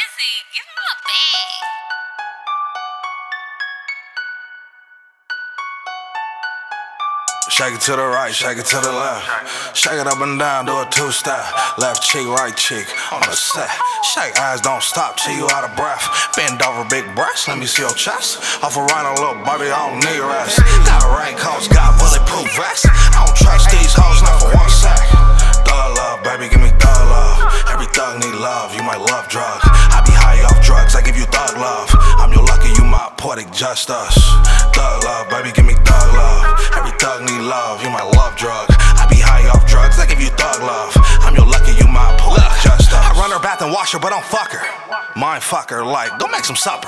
Drizzy, give him a bag. Shake it to the right, shake it to the left. Shake it up and down, do a two-step. Left cheek, right cheek, on the set. Shake eyes, don't stop till you out of breath. Bend over, big breasts, let me see your chest. Off a rhino, little baby, I don't need rest. Got raincoats, got bulletproof vests. I don't trust these hoes, not for one sec. Thug love, baby, give me thug love. Every thug need love, you my love drug. I be high off drugs, I give you thug love. I'm your lucky, you my poetic justice. Thug love, baby, give me thug love. Every thug need love, you my love drug. I be high off drugs, I give you thug love. I'm your lucky, you my poetic justice. I run her bath and wash her, but don't fuck her. Mind fuck her, like, go make some supper.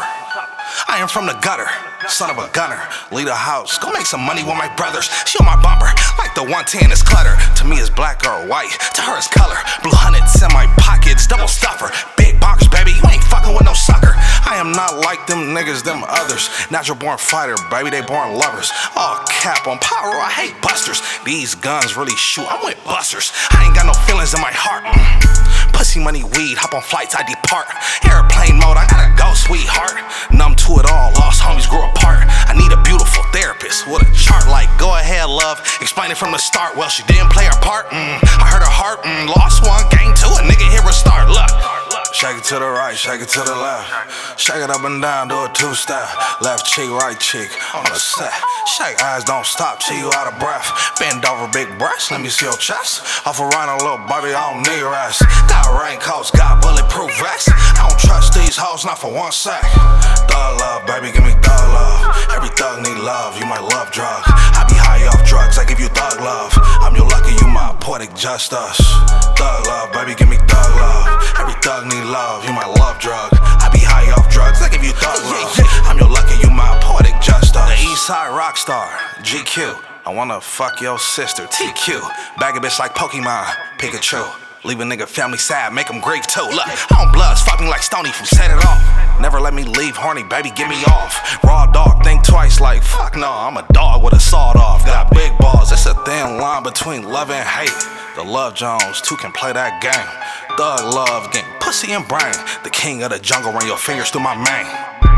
I am from the gutter, son of a gunner. Lead a house, go make some money with my brothers. She on my bumper, like the 110 is clutter. To me it's black or white, to her it's color. Blue hundreds in my pockets, double stuffer. Big box, baby, you ain't fucking with no sucker. I am not like them niggas, them others. Natural born fighter, baby, they born lovers. All cap on power, I hate busters. These guns really shoot, I'm with busters. I ain't got no feelings in my heart. Pussy, money, weed, hop on flights, I depart. Airplane mode, I gotta go, sweetheart. Numb to it all, lost homies grew apart. I need a beautiful therapist with a chart like, go ahead, love, explain it from the start. Well, she didn't play her part, I heard her heart, lost one, gained two, a nigga here restart, look. Shake it to the right, shake it to the left. Shake it up and down, do a two-step. Left cheek, right cheek, on the set. Shake eyes, don't stop till you out of breath. Bend over, big breasts, let me see your chest. Off a rhino, little baby, I don't need rest. Got raincoats, got bulletproof vests. I don't trust these hoes, not for one sec. Thug love, baby, give me thug love. Every thug need love, you my love drug. I be high off drugs, I give you thug love. I'm your lucky, you my poetic justice. Thug love, baby, give me thug love. Every thug need love, you my love drug. I be high off drugs, I give you thug love. I'm your lucky, you my poetic justice. The Eastside Rockstar, GQ. I wanna fuck your sister, TQ. Bag a bitch like Pokemon, Pikachu. Leave a nigga family sad, make him grieve too. Look, I don't bloods, fuck me like Stoney from Set It Off. Never let me leave, horny baby, get me off. Raw dog, think twice like, fuck no, I'm a dog with a sawed off. Got big balls, it's a thin line between love and hate. The Love Jones, two can play that game. Thug love, game, pussy and brain. The king of the jungle, run your fingers through my mane.